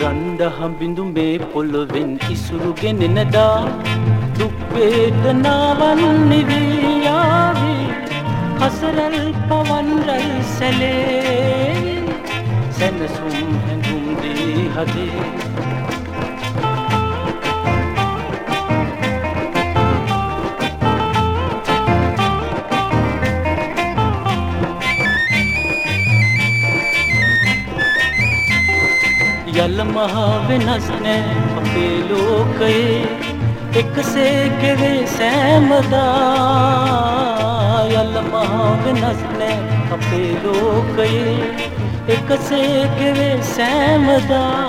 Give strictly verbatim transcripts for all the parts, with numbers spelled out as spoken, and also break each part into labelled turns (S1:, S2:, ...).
S1: රන්දහම් බිඳු මේ පොළොවෙන් ඉසුරුගෙන නදා දුක් වේදනාවන් නිවී යාවි හසරල් පවන් රැල් සැලේ සැනසුම් හැඟුම් දී හදේ යල මහා වෙනස් නෑ අපේ ලෝකයේ එකසේ කෙරේ සෑමදා යල මහා වෙනස් නෑ අපේ ලෝකයේ එකසේ කෙරේ සෑමදා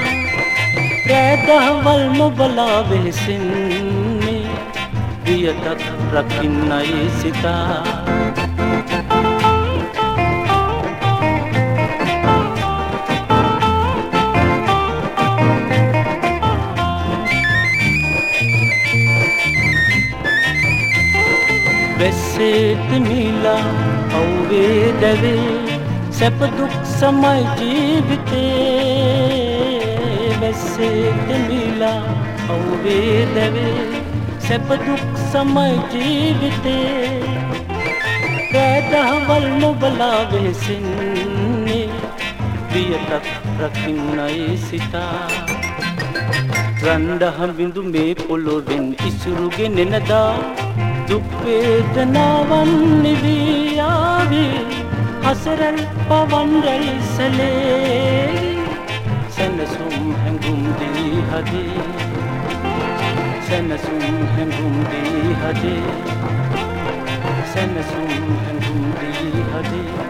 S1: රැදහවල් නොබලා වෙහෙසෙන්නේ වියතක් රකින්නයි සිතා වැස්සේට මිලා අවුවේ දැවේ සැප දුක් සමයි ජීවිතේ වැස්සේට මිලා අවුවේ දැවේ සැප දුක් සමයි ජීවිතේ රැදහවල් නොබලා වෙහෙසෙන්නේ වියතක් රකින්නයි සිතා රන්දහම් බිඳු මේ පොළොවෙන් ඉසුරුගෙන නදා දුක් වේදනාවන් නිවී යාවි හසරල් පවන් රැල් සැලේ සැනසුම් හැඟුම් දී හදේ සැනසුම් හැඟුම් දී හදේ සැනසුම් හැඟුම් දී හදේ